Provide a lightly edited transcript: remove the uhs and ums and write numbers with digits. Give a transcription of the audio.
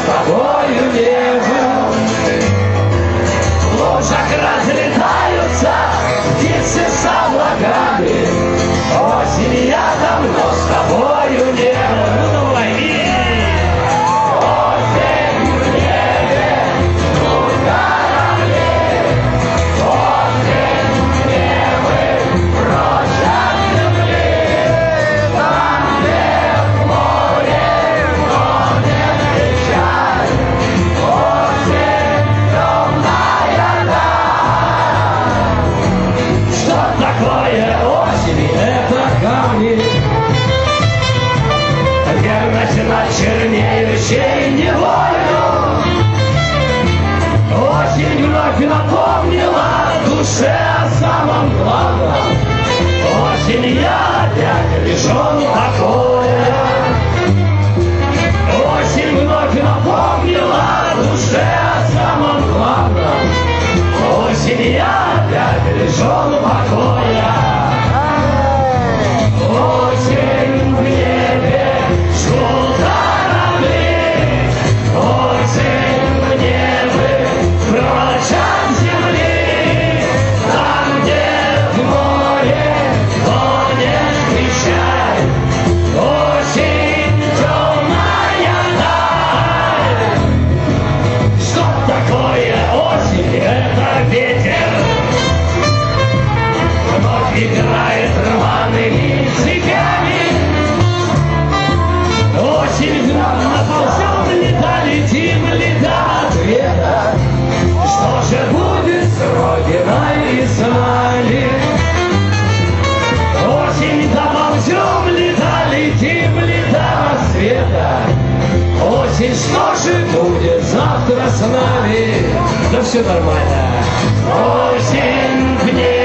с тобою не был. В лужах разлетаются птицы с облаками. Осень я давно с тобою не был. Осень в небе, ждут корабли. Осень в небе, прочь от земли. Там, где в море тонет печаль. Осень темная даль. Что такое осень? Это камни. Верность над чернеющей неволю. Осень вновь напомнила душе о самом главном. Осень я опять лишен покоя. Осень вновь напомнила душе о самом главном. Осень я опять лишен покоя. Осень в небе, ждут корабли. Осень в небе, прочь от земли. Там, где в море тонет печаль. Осень темная даль. Что такое осень? Это ветер. Вновь играет рваными цепями. Осень вновь наползем, лета, летим, лета ответа. Что же будет с Родиной и с нами? Осень доползем, лета, летим, лета рассвета. Осень, что же будет завтра с нами? Да все нормально. Осень в небе.